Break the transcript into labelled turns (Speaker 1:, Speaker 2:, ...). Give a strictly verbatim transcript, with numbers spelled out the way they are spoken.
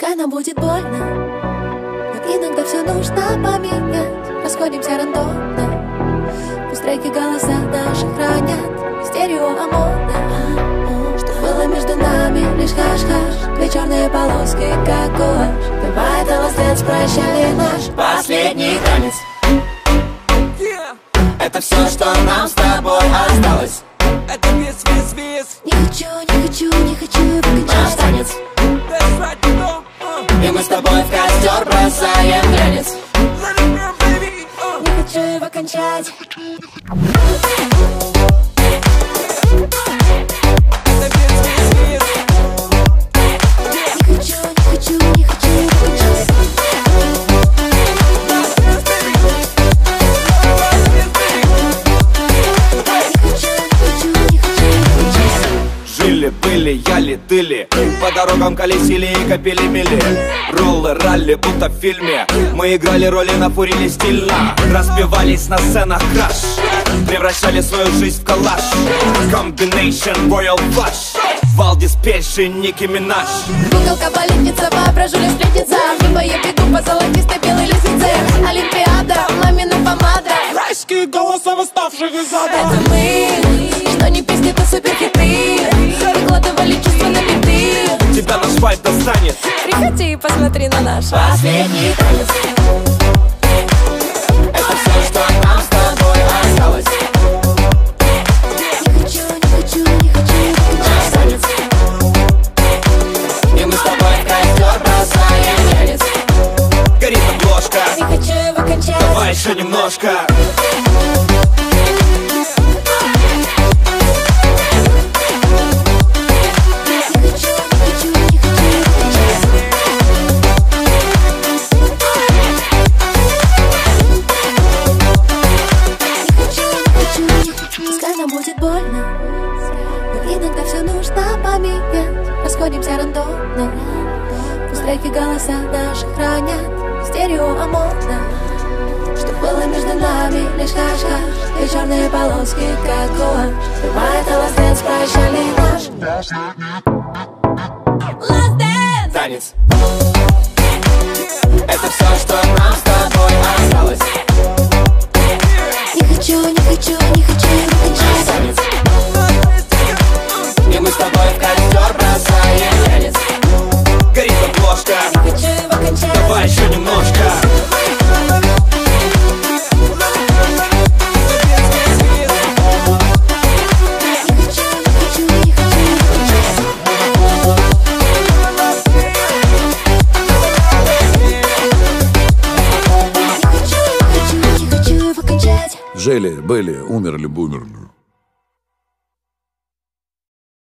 Speaker 1: Пускай нам будет больно, но иногда все нужно поменять. Расходимся рандомно, пусть треки голоса наши хранят стерео омона. Что было между нами, лишь хаш-хаш, две черные полоски, как гуашь. Давай это last dance, прощали наш последний танец. Это все, что нам с тобой осталось.
Speaker 2: Это вес, вес, вес.
Speaker 1: Не хочу, не хочу, не хочу выключать
Speaker 2: наш танец. Right, no. uh.
Speaker 1: И мы с тобой в костер бросаем глянец.
Speaker 2: uh.
Speaker 1: Не хочу его кончать.
Speaker 2: Это вес, вес, вес.
Speaker 1: Не хочу, не хочу, не хочу выключать.
Speaker 2: Были, яли, тыли, по дорогам колесили и копили мили. Роллы, ралли, будто в фильме. Мы играли роли на фуре стильно. Распевались на сценах краш. Превращали свою жизнь в коллаж. Combination Royal Flush. Валдис, Пельши, Ники Минаж.
Speaker 1: Куколка, балетница, воображуля, сплетница. Либо я бегу по золотистой белой лестнице. Олимпиада, мамина помада.
Speaker 2: Райские голоса восставших из ада.
Speaker 1: Это мы, что не песни, то суперхиты. Выкладывали чувства на биты.
Speaker 2: Тебя наш вайб достанет.
Speaker 1: Приходи и посмотри на наш последний танец.
Speaker 2: Это все, что нам с тобой осталось.
Speaker 1: Не хочу, не хочу, не хочу выключать танец.
Speaker 2: И мы с тобой в костер бросаем глянец. Горит обложка.
Speaker 1: Не хочу его кончать.
Speaker 2: Давай еще немножко.
Speaker 1: Пускай нам будет больно, но иногда все нужно поменять. Расходимся рандомно, пусть треки голоса наши хранят стерео омона. Что было между нами, лишь хаш-хаш, две черные полоски, как гуашь. Давай это last dance, прощали наш last dance.
Speaker 2: Танец. Это все, что нам с тобой осталось.
Speaker 1: Не хочу, не хочу, не хочу выключать
Speaker 2: танец. И мы с тобой в костер бросаем глянец. Горит обложка.
Speaker 1: Не хочу его кончать.
Speaker 2: Давай еще немножко.
Speaker 3: Жили, были, умерли, бумерли.